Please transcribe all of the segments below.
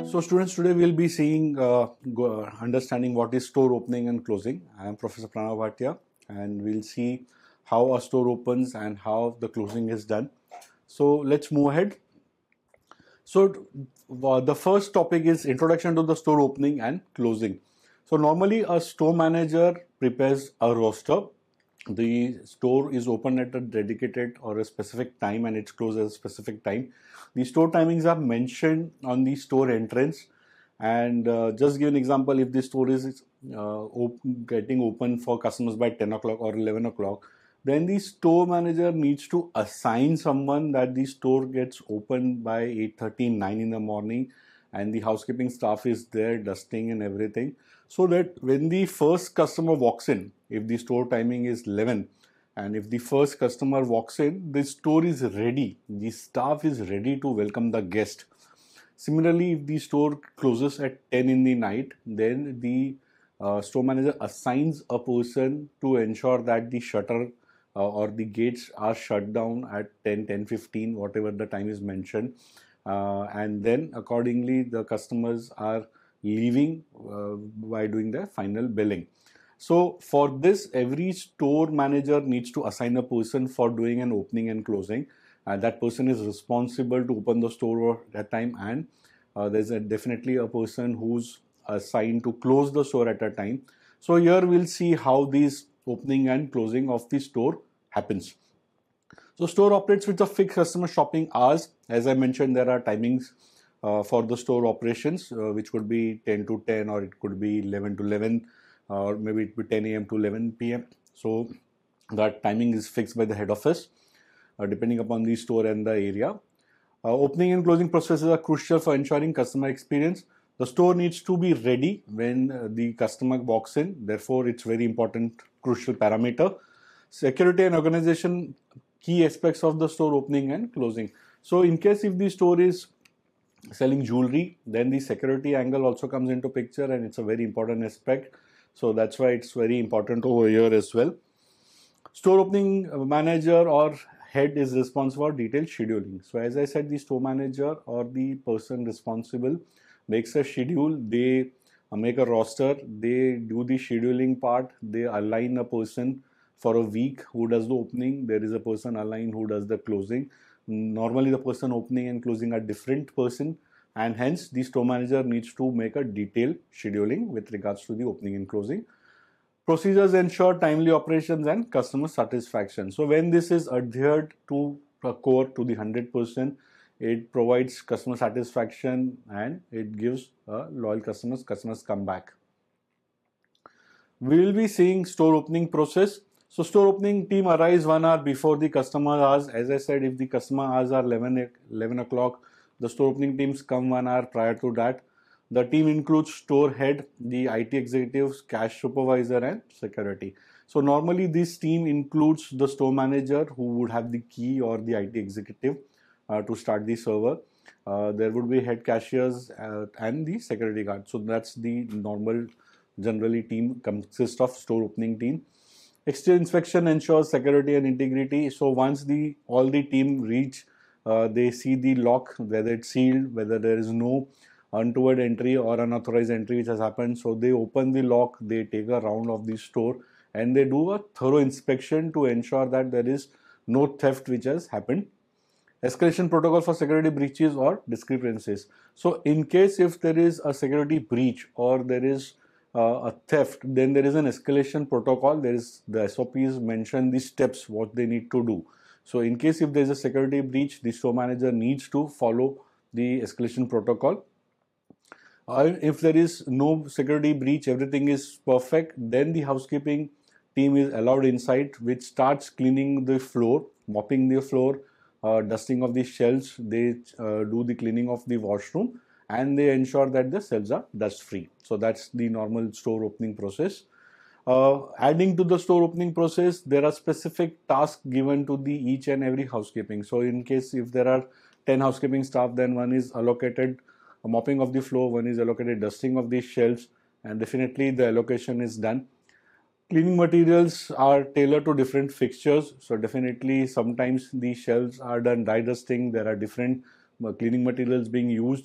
So students, today we'll be seeing, understanding what is store opening and closing. I am Professor Pranav Bhatia, and we'll see how a store opens and how the closing is done. So let's move ahead. So the first topic is introduction to the store opening and closing. So normally a store manager prepares a roster. The store is open at a dedicated or a specific time and it's closed at a specific time. The store timings are mentioned on the store entrance. And just give an example, if the store is getting open for customers by 10 o'clock or 11 o'clock, then the store manager needs to assign someone that the store gets open by 8:30, 9 in the morning, and the housekeeping staff is there dusting and everything, so that when the first customer walks in, if the store timing is 11, and if the first customer walks in, the store is ready, the staff is ready to welcome the guest. Similarly, if the store closes at 10 in the night, then the store manager assigns a person to ensure that the shutter or the gates are shut down at 10, 10:15, whatever the time is mentioned. And then accordingly, the customers are leaving by doing their final billing. So for this, every store manager needs to assign a person for doing an opening and closing. That person is responsible to open the store at that time, and there's definitely a person who's assigned to close the store at a time. So here we'll see how these opening and closing of the store happens. So store operates with a fixed customer shopping hours. As I mentioned, there are timings for the store operations, which could be 10 to 10, or it could be 11 to 11, or maybe it could be 10 a.m. to 11 p.m. So that timing is fixed by the head office, depending upon the store and the area. Opening and closing processes are crucial for ensuring customer experience. The store needs to be ready when the customer walks in. Therefore, it's very important, crucial parameter. Security and organization, key aspects of the store opening and closing. So in case if the store is selling jewelry, then the security angle also comes into picture, and it's a very important aspect. So that's why it's very important over here as well. Store opening manager or head is responsible for detailed scheduling. So as I said, the store manager or the person responsible makes a schedule. They make a roster, they do the scheduling part, they align a person for a week who does the opening, there is a person aligned who does the closing. Normally the person opening and closing are different person, and hence the store manager needs to make a detailed scheduling with regards to the opening and closing. Procedures ensure timely operations and customer satisfaction. So when this is adhered to a core to the 100%, it provides customer satisfaction and it gives loyal customers come back. We will be seeing store opening process. So store opening team arrives 1 hour before the customer hours. As I said, if the customer hours are 11 o'clock, the store opening teams come 1 hour prior to that. The team includes store head, the IT executives, cash supervisor, and security. So normally this team includes the store manager, who would have the key, or the IT executive to start the server. There would be head cashiers and the security guard. So that's the normal, generally team consists of store opening team. Exterior inspection ensures security and integrity. So once all the team reach, they see the lock, whether it's sealed, whether there is no untoward entry or unauthorized entry which has happened. So they open the lock, they take a round of the store, and they do a thorough inspection to ensure that there is no theft which has happened. Escalation protocol for security breaches or discrepancies. So in case if there is a security breach or there is a theft, then there is an escalation protocol. There is the SOPs mention the steps what they need to do. So in case if there is a security breach, the store manager needs to follow the escalation protocol. If there is no security breach, everything is perfect, then the housekeeping team is allowed inside, which starts cleaning the floor, mopping the floor, dusting of the shelves. They do the cleaning of the washroom, and they ensure that the shelves are dust free. So that's the normal store opening process. Adding to the store opening process, there are specific tasks given to the each and every housekeeping. So in case if there are 10 housekeeping staff, then one is allocated mopping of the floor, one is allocated dusting of the shelves, and definitely the allocation is done. Cleaning materials are tailored to different fixtures. So definitely sometimes the shelves are done dry dusting. There are different cleaning materials being used.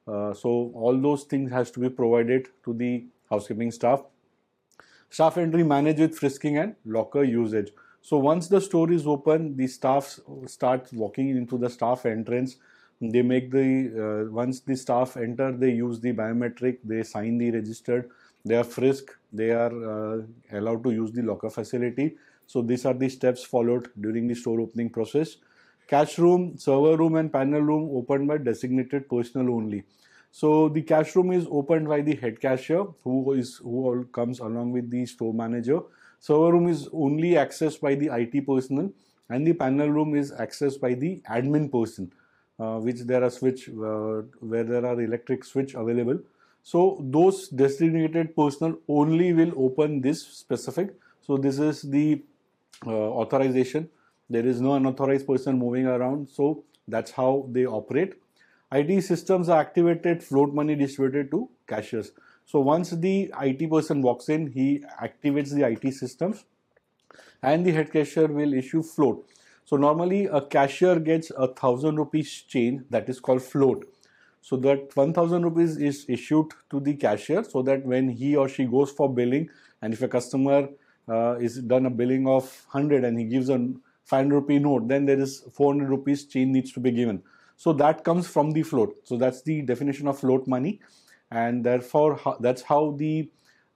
So all those things has to be provided to the housekeeping staff. Staff entry managed with frisking and locker usage. So once the store is open, the staff start walking into the staff entrance. They make the once the staff enter, they use the biometric, they sign the registered, they are frisked, they are allowed to use the locker facility. So these are the steps followed during the store opening process. Cash room, server room and panel room opened by designated personnel only. So the cash room is opened by the head cashier who comes along with the store manager. Server room is only accessed by the IT personnel, and the panel room is accessed by the admin person, which there are switch where there are electric switch available. So those designated personnel only will open this specific. So this is the authorization. There is no unauthorized person moving around. So that's how they operate. IT systems are activated, float money distributed to cashiers. So once the IT person walks in, he activates the IT systems and the head cashier will issue float. So normally a cashier gets 1,000 rupees change, that is called float. So that 1,000 rupees is issued to the cashier so that when he or she goes for billing, and if a customer is done a billing of 100 and he gives a 500 rupee note, then there is 400 rupees change needs to be given. So that comes from the float. So that's the definition of float money, and therefore that's how the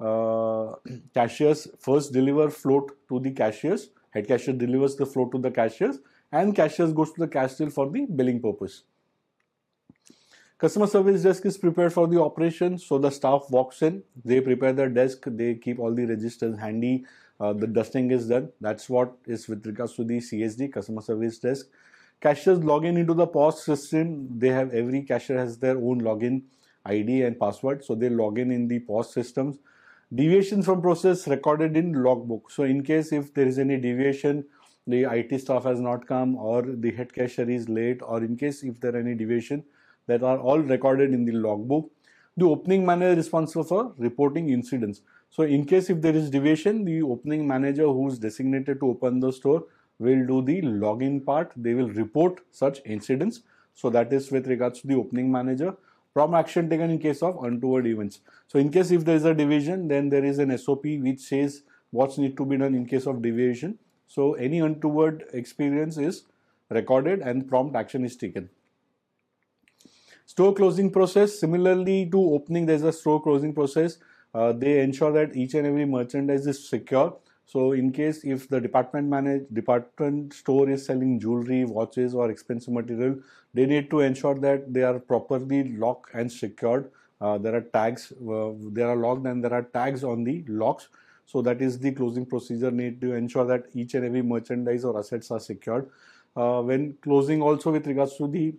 cashiers first deliver float to the cashiers. Head cashier delivers the float to the cashiers, and cashiers goes to the cash till for the billing purpose. Customer service desk is prepared for the operation. So the staff walks in, they prepare their desk, they keep all the registers handy. The dusting is done. That's what is with regards to the CSD, customer service desk. Cashiers log in into the POS system. They have, every cashier has their own login ID and password. So they log in the POS systems. Deviations from process recorded in logbook. So in case if there is any deviation, the IT staff has not come, or the head cashier is late, or in case if there are any deviation, that are all recorded in the logbook. The opening manager is responsible for reporting incidents. So in case if there is deviation, the opening manager who is designated to open the store will do the login part. They will report such incidents. So that is with regards to the opening manager. Prompt action taken in case of untoward events. So in case if there is a deviation, then there is an SOP which says what's need to be done in case of deviation. So any untoward experience is recorded and prompt action is taken. Store closing process. Similarly to opening, there is a store closing process. They ensure that each and every merchandise is secure. So in case if the department store is selling jewelry, watches or expensive material, they need to ensure that they are properly locked and secured. There are tags, they are locked and there are tags on the locks. So that is the closing procedure, need to ensure that each and every merchandise or assets are secured. When closing also with regards to the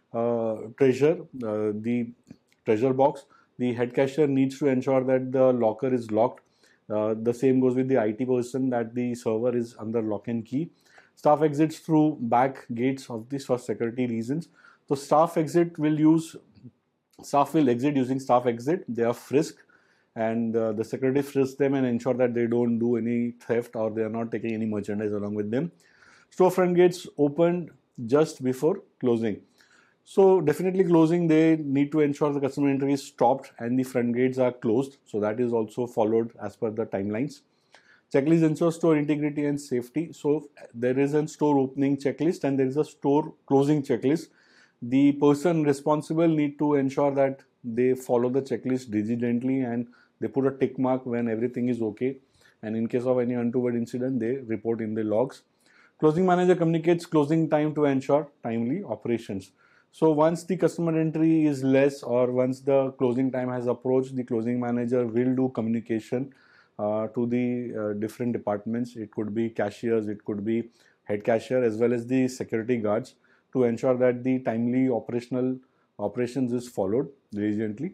the treasure box, the head cashier needs to ensure that the locker is locked. The same goes with the IT person, that the server is under lock and key. Staff exits through back gates of this for security reasons. So staff exit will use, staff will exit using staff exit. They are frisked and the security frisks them and ensure that they don't do any theft or they are not taking any merchandise along with them. Storefront gates opened just before closing. So definitely closing, they need to ensure the customer entry is stopped and the front gates are closed. So that is also followed as per the timelines. Checklist ensures store integrity and safety. So there is a store opening checklist and there is a store closing checklist. The person responsible need to ensure that they follow the checklist diligently and they put a tick mark when everything is okay. And in case of any untoward incident, they report in the logs. Closing manager communicates closing time to ensure timely operations. So once the customer entry is less or once the closing time has approached, the closing manager will do communication to the different departments. It could be cashiers, it could be head cashier as well as the security guards to ensure that the timely operations is followed diligently.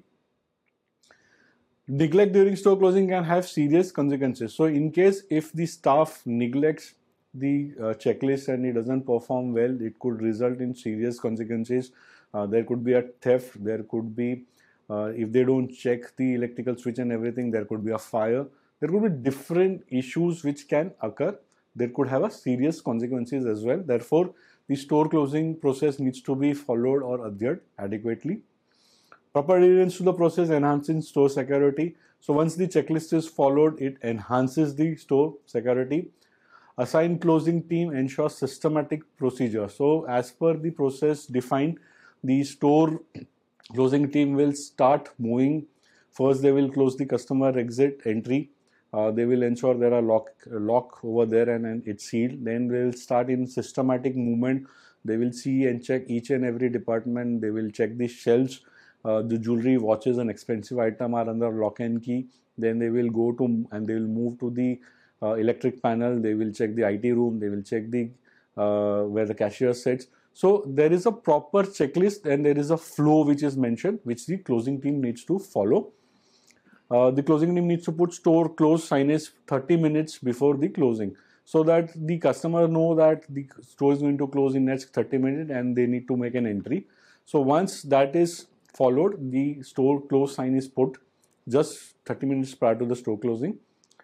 Neglect during store closing can have serious consequences. So in case if the staff neglects the checklist and it doesn't perform well, it could result in serious consequences. There could be a theft, there could be if they don't check the electrical switch and everything, there could be a fire. There could be different issues which can occur. There could have a serious consequences as well. Therefore, the store closing process needs to be followed or adhered adequately. Proper adherence to the process enhancing store security. So once the checklist is followed, it enhances the store security. Assigned closing team ensures systematic procedure. So as per the process defined, the store closing team will start moving. First, they will close the customer exit entry. They will ensure there are lock over there and it's sealed. Then they will start in systematic movement. They will see and check each and every department. They will check the shelves. The jewelry, watches, and expensive item are under lock and key. Then they will go to and they will move to the electric panel. They will check the IT room. They will check the where the cashier sits. So there is a proper checklist and there is a flow which is mentioned, which the closing team needs to follow. The closing team needs to put store close signage 30 minutes before the closing, so that the customer know that the store is going to close in next 30 minutes and they need to make an entry. So once that is followed, the store close sign is put just 30 minutes prior to the store closing.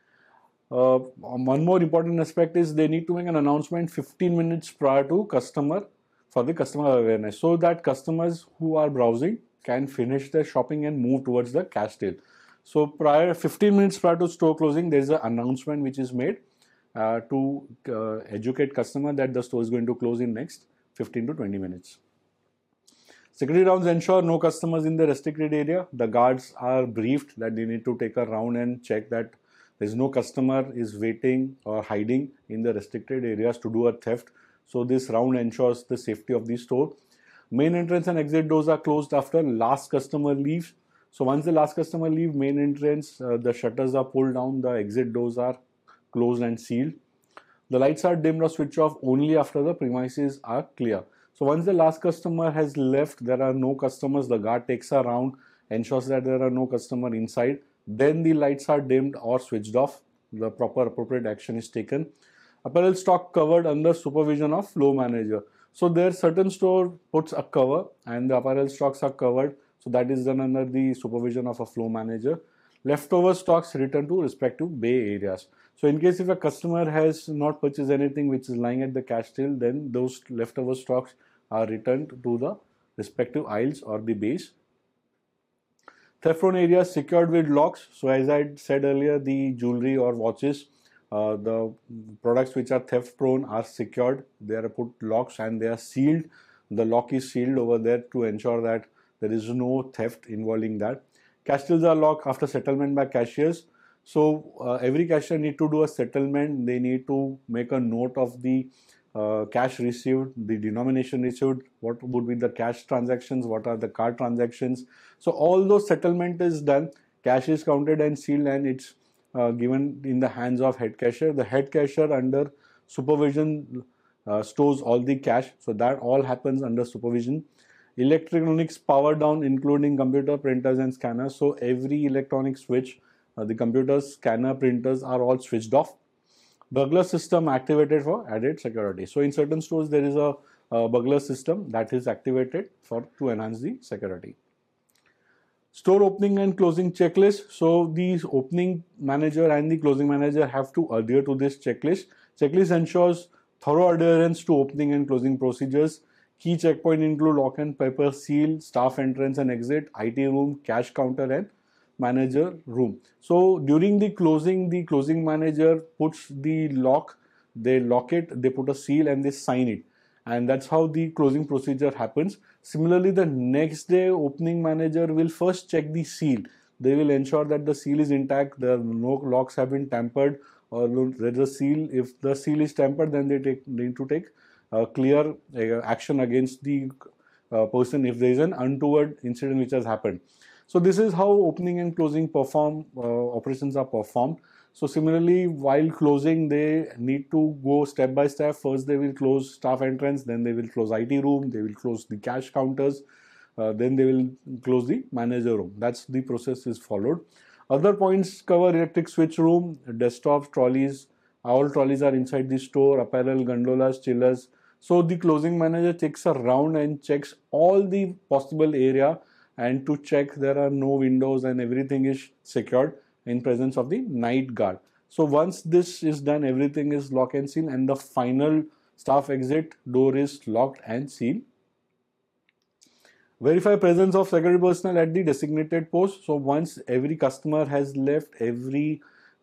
One more important aspect is they need to make an announcement 15 minutes prior to customer for the customer awareness, so that customers who are browsing can finish their shopping and move towards the cash till. So 15 minutes prior to store closing, there is an announcement which is made to educate customer that the store is going to close in next 15 to 20 minutes. Security rounds ensure no customers in the restricted area. The guards are briefed that they need to take a round and check that there is no customer is waiting or hiding in the restricted areas to do a theft. So this round ensures the safety of the store. Main entrance and exit doors are closed after last customer leaves. So once the last customer leaves main entrance, the shutters are pulled down, the exit doors are closed and sealed. The lights are dimmed or switched off only after the premises are clear. So once the last customer has left, there are no customers, the guard takes a round, ensures that there are no customer inside. Then the lights are dimmed or switched off. The proper appropriate action is taken. Apparel stock covered under supervision of flow manager. So there certain store puts a cover and the apparel stocks are covered. So that is done under the supervision of a flow manager. Leftover stocks return to respective bay areas. So in case if a customer has not purchased anything which is lying at the cash till, then those leftover stocks are returned to the respective aisles or the bays. Theft prone areas secured with locks. So as I said earlier, the jewelry or watches, the products which are theft prone are secured. They are put locks and they are sealed. The lock is sealed over there to ensure that there is no theft involving that. Cash tills are locked after settlement by cashiers. So every cashier need to do a settlement. They need to make a note of the cash received, the denomination received, what would be the cash transactions, what are the card transactions. So all those settlement is done. Cash is counted and sealed and it's given in the hands of head cashier. The head cashier under supervision stores all the cash. So that all happens under supervision. Electronics power down including computer, printers and scanners. So every electronic switch, the computers, scanner, printers are all switched off. Burglar system activated for added security. So in certain stores there is a burglar system that is activated to enhance the security. Store opening and closing checklist. So the opening manager and the closing manager have to adhere to this checklist. Checklist ensures thorough adherence to opening and closing procedures. Key checkpoint include lock and paper seal, staff entrance and exit, IT room, cash counter and manager room. So during the closing manager puts the lock, they lock it, they put a seal and they sign it. And that's how the closing procedure happens. Similarly, the next day opening manager will first check the seal. They will ensure that the seal is intact, no locks have been tampered or there's a seal. If the seal is tampered, then they need to take clear action against the person if there is an untoward incident which has happened. So this is how opening and closing operations are performed. So similarly, while closing, they need to go step by step. First, they will close staff entrance, then they will close IT room, they will close the cash counters, then they will close the manager room. That's the process is followed. Other points cover electric switch room, desktops, trolleys. All trolleys are inside the store, apparel, gondolas, chillers. So the closing manager takes a round and checks all the possible area and to check there are no windows and everything is secured in presence of the night guard. So once this is done, everything is lock and seal and the final staff exit door is locked and sealed. Verify presence of security personnel at the designated post. So once every customer has left, every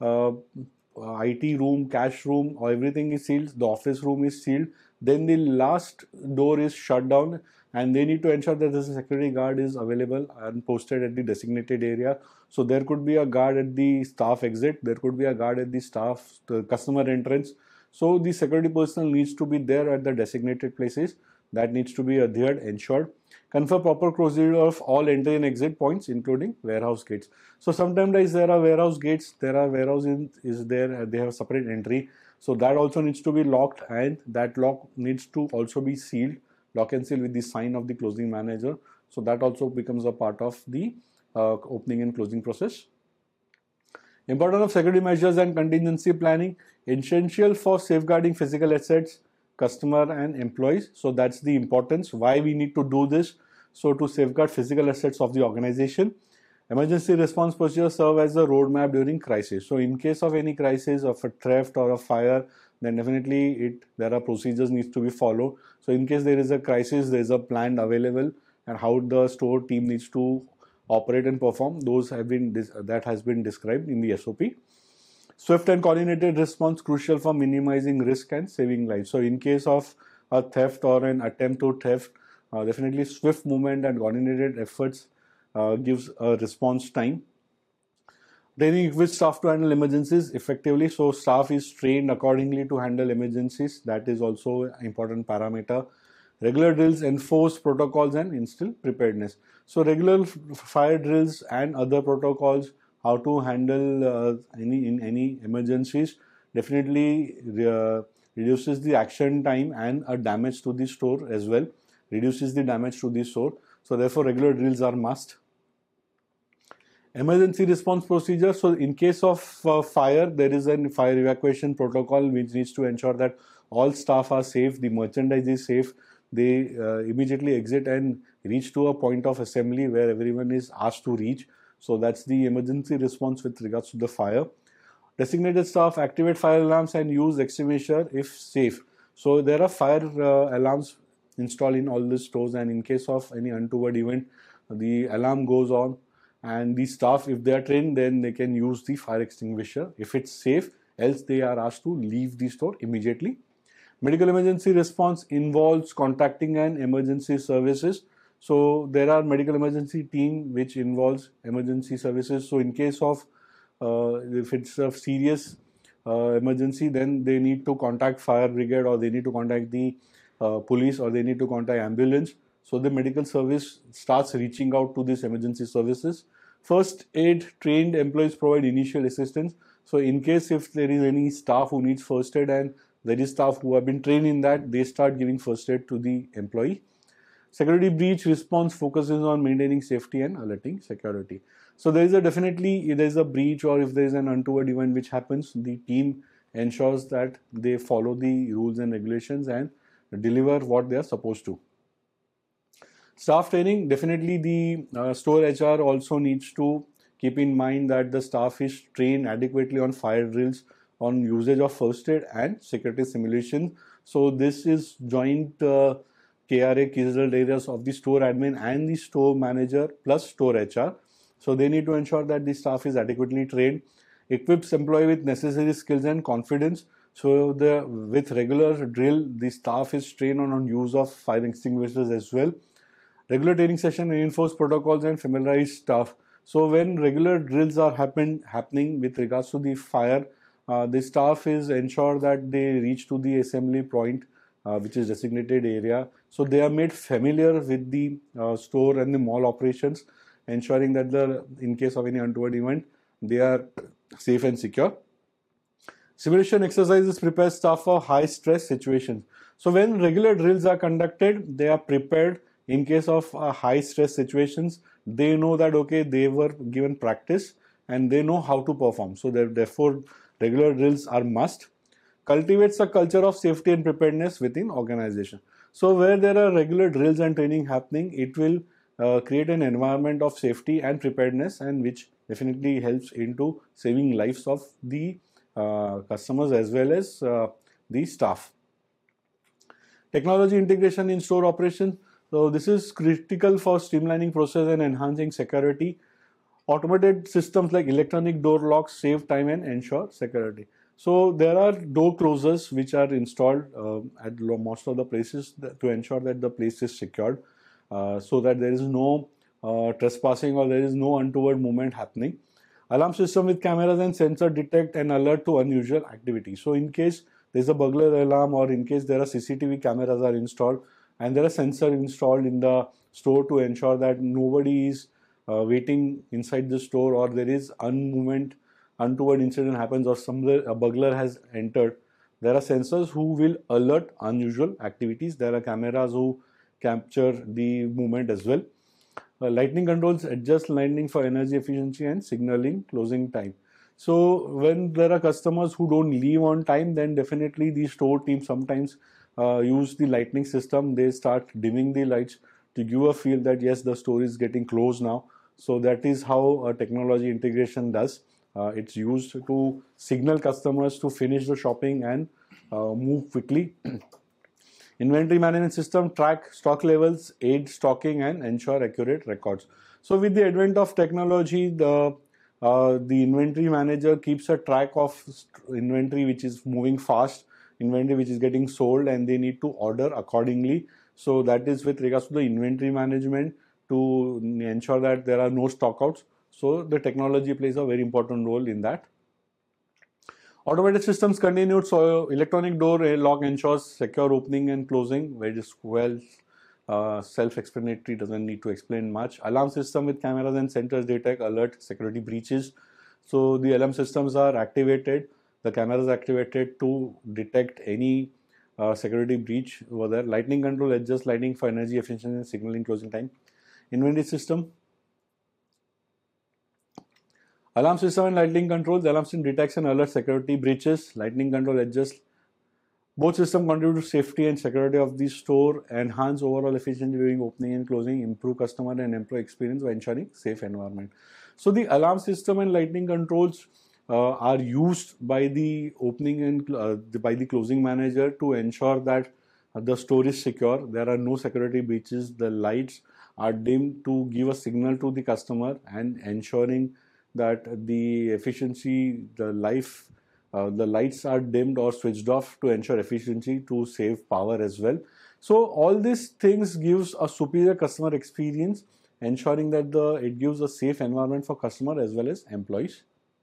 IT room, cash room, or everything is sealed, the office room is sealed, then the last door is shut down, and they need to ensure that the security guard is available and posted at the designated area. So there could be a guard at the staff exit, there could be a guard at the customer entrance. So the security personnel needs to be there at the designated places. That needs to be adhered, ensured. Confirm proper procedure of all entry and exit points, including warehouse gates. So sometimes there are warehouse gates, there are warehouse is there, they have separate entry. So that also needs to be locked, and that lock needs to also be sealed, lock and seal with the sign of the closing manager. So that also becomes a part of the opening and closing process. Importance of security measures and contingency planning, essential for safeguarding physical assets, customer and employees. So that's the importance why we need to do this. So to safeguard physical assets of the organization. Emergency response procedures serve as a roadmap during crisis. So in case of any crisis of a theft or a fire, then definitely there are procedures needs to be followed. So in case there is a crisis, there is a plan available, and how the store team needs to operate and perform. That has been described in the SOP. Swift and coordinated response crucial for minimizing risk and saving lives. So in case of a theft or an attempt to theft, definitely swift movement and coordinated efforts gives a response time. Training equips staff to handle emergencies effectively. So staff is trained accordingly to handle emergencies. That is also an important parameter. Regular drills enforce protocols and instill preparedness. So regular fire drills and other protocols, how to handle any emergencies, definitely reduces the action time and a damage to the store as well. Reduces the damage to the store. So therefore regular drills are must. Emergency response procedure. So in case of fire, there is a fire evacuation protocol which needs to ensure that all staff are safe, the merchandise is safe. They immediately exit and reach to a point of assembly where everyone is asked to reach. So that's the emergency response with regards to the fire. Designated staff activate fire alarms and use extinguisher if safe. So there are fire alarms installed in all the stores, and in case of any untoward event, the alarm goes on, and the staff, if they are trained, then they can use the fire extinguisher if it's safe, else they are asked to leave the store immediately. Medical emergency response involves contacting an emergency services. So there are medical emergency team which involves emergency services. So in case of if it's a serious emergency, then they need to contact fire brigade, or they need to contact the police, or they need to contact ambulance. So the medical service starts reaching out to these emergency services. First aid trained employees provide initial assistance. So in case if there is any staff who needs first aid, and there is staff who have been trained in that, they start giving first aid to the employee. Security breach response focuses on maintaining safety and alerting security. So there is a breach, or if there is an untoward event which happens, the team ensures that they follow the rules and regulations and deliver what they are supposed to. Staff training, definitely the store HR also needs to keep in mind that the staff is trained adequately on fire drills, on usage of first aid and security simulation. So this is joint KRA, key result areas of the store admin and the store manager plus store HR. So they need to ensure that the staff is adequately trained, equips employee with necessary skills and confidence. So with regular drill, the staff is trained on use of fire extinguishers as well. Regular training session reinforce protocols and familiarize staff. So when regular drills are happening with regards to the fire, the staff is ensure that they reach to the assembly point, which is designated area. So they are made familiar with the store and the mall operations, ensuring that in case of any untoward event, they are safe and secure. Simulation exercises prepare staff for high stress situations. So when regular drills are conducted, they are prepared. In case of high stress situations, they know that okay, they were given practice and they know how to perform. So therefore regular drills are must. Cultivates a culture of safety and preparedness within organization. So where there are regular drills and training happening, it will create an environment of safety and preparedness, and which definitely helps into saving lives of the customers as well as the staff. Technology integration in store operations. So this is critical for streamlining process and enhancing security. Automated systems like electronic door locks save time and ensure security. So there are door closers which are installed at most of the places to ensure that the place is secured, so that there is no trespassing or there is no untoward movement happening. Alarm system with cameras and sensor detect and alert to unusual activity. So in case there is a burglar alarm, or in case there are CCTV cameras are installed and there are sensors installed in the store to ensure that nobody is waiting inside the store, or there is untoward incident happens, or a burglar has entered, there are sensors who will alert unusual activities. There are cameras who capture the movement as well. Lightning controls adjust lightning for energy efficiency and signaling closing time. So when there are customers who don't leave on time, then definitely the store team sometimes use the lightning system. They start dimming the lights to give a feel that yes, the store is getting closed now. So that is how technology integration does. It's used to signal customers to finish the shopping and move quickly. Inventory management system track stock levels, aid stocking, and ensure accurate records. So with the advent of technology, the inventory manager keeps a track of inventory which is moving fast, inventory which is getting sold, and they need to order accordingly. So that is with regards to the inventory management, to ensure that there are no stockouts. So the technology plays a very important role in that. Automated systems continued, so electronic door lock ensures secure opening and closing, which is well self-explanatory, doesn't need to explain much. Alarm system with cameras and sensors detect alert security breaches. So the alarm systems are activated, the cameras are activated to detect any security breach over there. Lightning control adjusts lighting for energy efficiency and signaling closing time. Inventory system. Alarm system and lightning control. The alarm system detects and alerts security breaches. Lightning control adjusts. Both systems contribute to safety and security of the store, enhance overall efficiency during opening and closing, improve customer and employee experience by ensuring safe environment. So the alarm system and lightning controls are used by the opening and by the closing manager to ensure that the store is secure. There are no security breaches. The lights are dimmed to give a signal to the customer and ensuring that the efficiency, the lights are dimmed or switched off to ensure efficiency, to save power as well. So all these things gives a superior customer experience, ensuring that it gives a safe environment for customer as well as employees.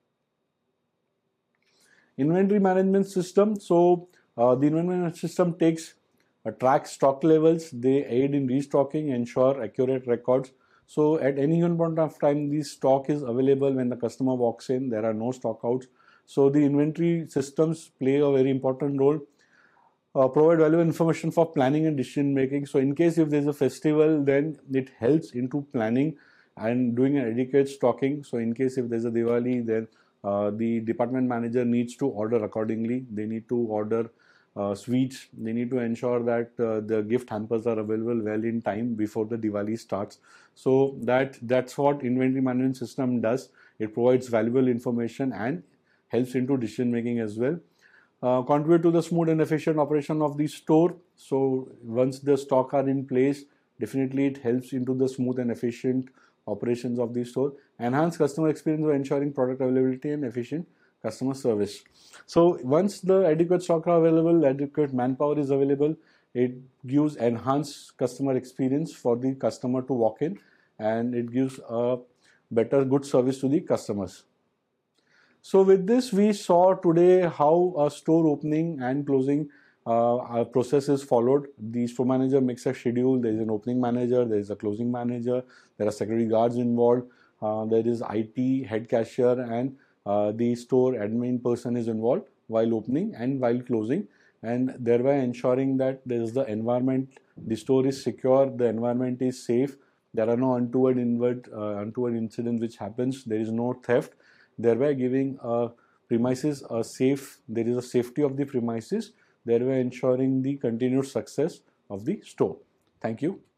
Inventory management system. So the inventory management system takes track stock levels. They aid in restocking, ensure accurate records. So at any given point of time, the stock is available when the customer walks in. There are no stockouts. So the inventory systems play a very important role. Provide valuable information for planning and decision making. So in case if there's a festival, then it helps into planning and doing an adequate stocking. So in case if there's a Diwali, then the department manager needs to order accordingly. They need to order sweets. They need to ensure that the gift hampers are available well in time before the Diwali starts. So that's what inventory management system does. It provides valuable information and helps into decision making as well. Contribute to the smooth and efficient operation of the store. So once the stock are in place, definitely it helps into the smooth and efficient operations of the store. Enhance customer experience by ensuring product availability and efficient customer service. So once the adequate stock are available, adequate manpower is available, it gives enhanced customer experience for the customer to walk in, and it gives a better good service to the customers. So with this, we saw today how a store opening and closing process is followed. The store manager makes a schedule. There is an opening manager, there is a closing manager, there are security guards involved, there is IT, head cashier, and the store admin person is involved while opening and while closing, and thereby ensuring that there is the environment, the store is secure, the environment is safe, there are no untoward incidents which happens, there is no theft, thereby giving premises a safe, there is a safety of the premises, thereby ensuring the continued success of the store. Thank you.